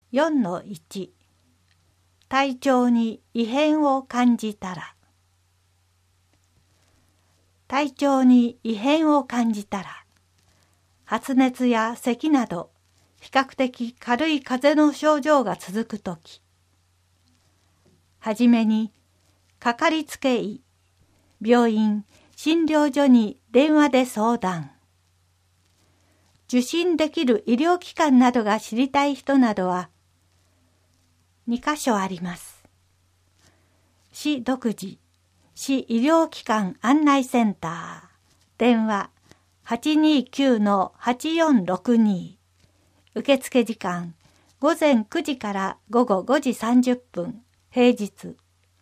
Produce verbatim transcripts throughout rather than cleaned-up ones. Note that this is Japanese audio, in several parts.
よんのいち 体調に異変を感じたら。体調に異変を感じたら、発熱や咳など比較的軽い風邪の症状が続くとき、はじめにかかりつけ医、病院、診療所に電話で相談。受診できる医療機関などが知りたい人などはにかしょあります。市独自、市医療機関案内センター、電話 はちにきゅうのはちよんろくに、受付時間ごぜんくじからごごごじさんじゅっぷん、平日。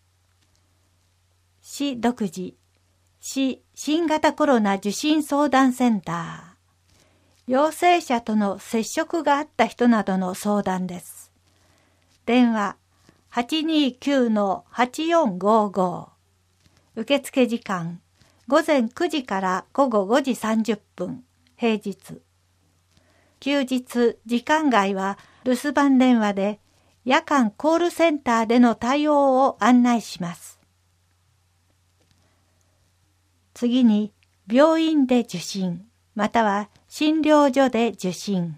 市独自、市新型コロナ受診相談センター、陽性者との接触があった人などの相談です。電話 はちにきゅうのはちよんごご、受付時間ごぜんくじからごごごじさんじゅっぷん、平日。休日、時間外は留守番電話で夜間コールセンターでの対応を案内します。次に、病院で受診、または診療所で受診。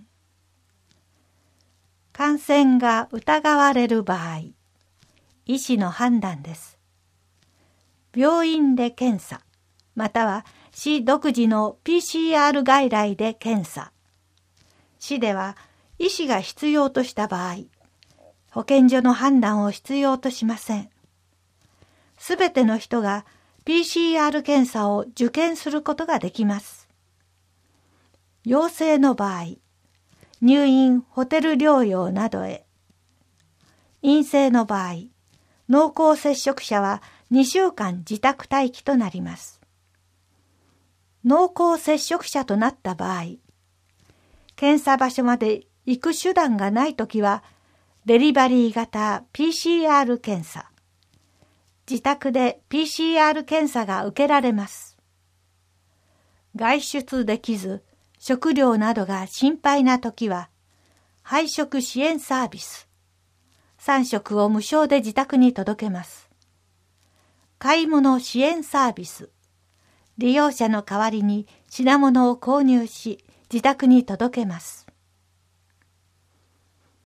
感染が疑われる場合、医師の判断です。病院で検査、または市独自の ピーシーアール 外来で検査。市では医師が必要とした場合、保健所の判断を必要としません。すべての人が ピーシーアール 検査を受検することができます。陽性の場合、入院・ホテル療養などへ。陰性の場合、濃厚接触者はにしゅうかん自宅待機となります。濃厚接触者となった場合、検査場所まで行く手段がないときは、デリバリー型 ピーシーアール 検査。自宅で ピーシーアール 検査が受けられます。外出できず、食料などが心配なときは、配食支援サービス。さん食を無償で自宅に届けます。買い物支援サービス。利用者の代わりに品物を購入し、自宅に届けます。